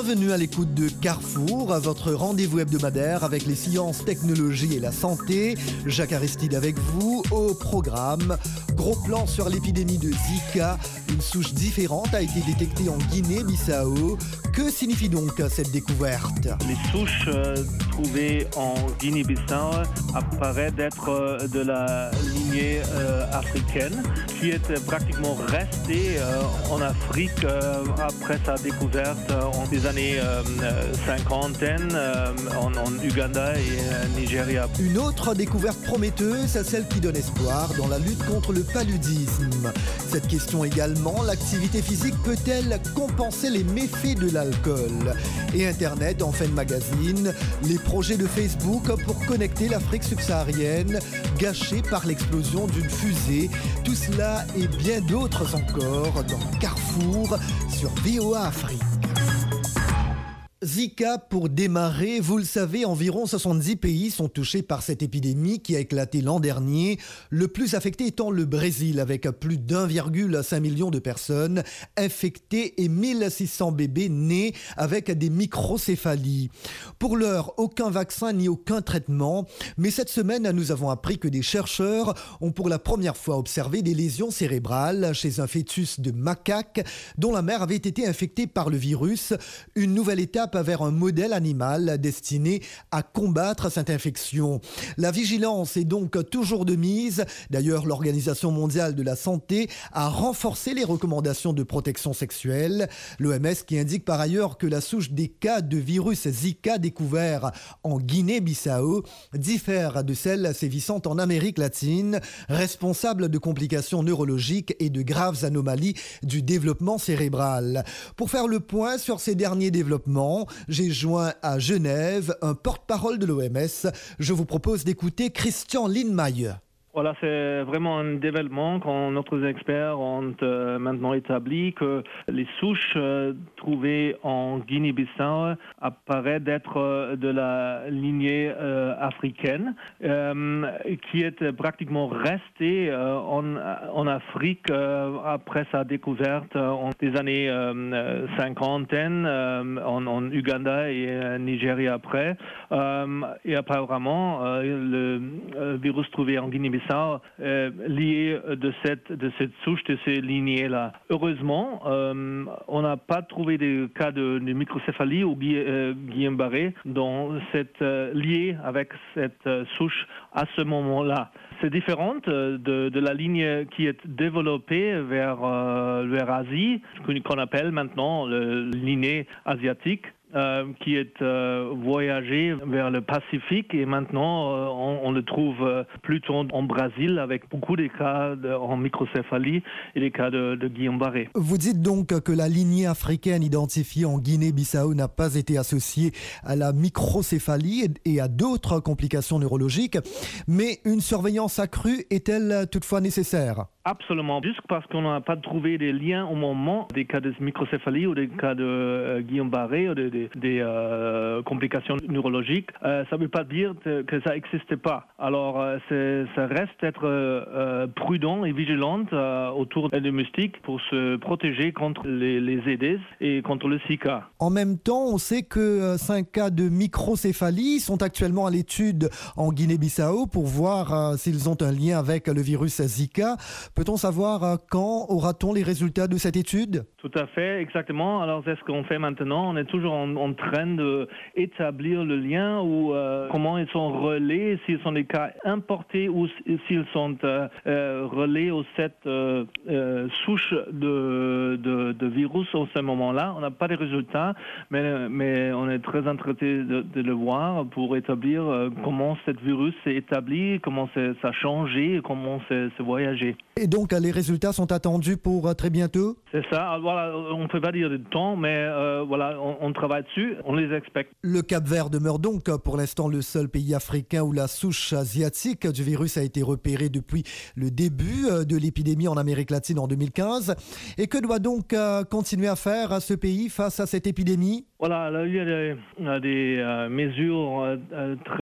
Bienvenue à l'écoute de Carrefour, votre rendez-vous hebdomadaire avec les sciences, technologies et la santé. Jacques Aristide avec vous au programme. Gros plan sur l'épidémie de Zika. Une souche différente a été détectée en Guinée-Bissau. Que signifie donc cette découverte? Les souches trouvées en Guinée-Bissau apparaissent d'être de la lignée africaine qui est pratiquement restée en Afrique après sa découverte en des années 50 en Ouganda et Nigeria. Une autre découverte prometteuse, celle qui donne espoir dans la lutte contre le paludisme. Cette question également, l'activité physique peut-elle compenser les méfaits de l'alcool? Et Internet en fin de magazine, les projets de Facebook pour connecter l'Afrique subsaharienne, gâchés par l'explosion d'une fusée. Tout cela et bien d'autres encore dans Carrefour sur VOA Afrique. Zika, pour démarrer, vous le savez, environ 70 pays sont touchés par cette épidémie qui a éclaté l'an dernier, le plus affecté étant le Brésil, avec plus d'1,5 million de personnes infectées et 1600 bébés nés avec des microcéphalies. Pour l'heure, aucun vaccin ni aucun traitement, mais cette semaine, nous avons appris que des chercheurs ont pour la première fois observé des lésions cérébrales chez un fœtus de macaque dont la mère avait été infectée par le virus, une nouvelle étape vers un modèle animal destiné à combattre cette infection. La vigilance est donc toujours de mise. D'ailleurs, l'Organisation mondiale de la santé a renforcé les recommandations de protection sexuelle. L'OMS qui indique par ailleurs que la souche des cas de virus Zika découverts en Guinée-Bissau diffère de celle sévissant en Amérique latine, responsable de complications neurologiques et de graves anomalies du développement cérébral. Pour faire le point sur ces derniers développements, j'ai joint à Genève un porte-parole de l'OMS. Je vous propose d'écouter Christian Lindmeier. Voilà, c'est vraiment un développement quand notre experts ont maintenant établi que les souches trouvées en Guinée-Bissau apparaissent d'être de la lignée africaine qui est pratiquement restée en Afrique après sa découverte en des années 50 en Ouganda et Nigeria après. Et apparemment, le virus trouvé en Guinée-Bissau lié de cette souche, de ces lignées-là. Heureusement, on n'a pas trouvé de cas de microcéphalie ou Guillain-Barré lié avec cette souche à ce moment-là. C'est différent de la ligne qui est développée vers l'Asie, qu'on appelle maintenant la lignée asiatique. Qui est voyagé vers le Pacifique et maintenant on le trouve plutôt en Brésil avec beaucoup de cas en microcéphalie et des cas de Guillain-Barré. Vous dites donc que la lignée africaine identifiée en Guinée-Bissau n'a pas été associée à la microcéphalie et à d'autres complications neurologiques, mais une surveillance accrue est-elle toutefois nécessaire? Absolument, juste parce qu'on n'a pas trouvé des liens au moment des cas de microcéphalie ou des cas de Guillain-Barré ou des complications neurologiques. Ça ne veut pas dire que ça n'existe pas. Alors, ça reste être prudent et vigilant autour des moustiques pour se protéger contre les Aedes et contre le Zika. En même temps, on sait que 5 cas de microcéphalie sont actuellement à l'étude en Guinée-Bissau pour voir s'ils ont un lien avec le virus Zika. Peut-on savoir quand aura-t-on les résultats de cette étude? Tout à fait, exactement. Alors, c'est ce qu'on fait maintenant. On est toujours en train d'établir le lien ou comment ils sont relais, s'ils sont des cas importés ou s'ils sont relais aux cette souche de virus en ce moment-là. On n'a pas de résultats, mais on est très intéressé de le voir pour établir comment ce virus s'est établi, comment ça a changé, comment c'est voyagé. Et donc, les résultats sont attendus pour très bientôt? C'est ça. Alors, voilà, on ne peut pas dire de temps, mais voilà, on travaille dessus, on les expecte. Le Cap-Vert demeure donc pour l'instant le seul pays africain où la souche asiatique du virus a été repérée depuis le début de l'épidémie en Amérique latine en 2015. Et que doit donc continuer à faire ce pays face à cette épidémie? Voilà, là, il y a des mesures très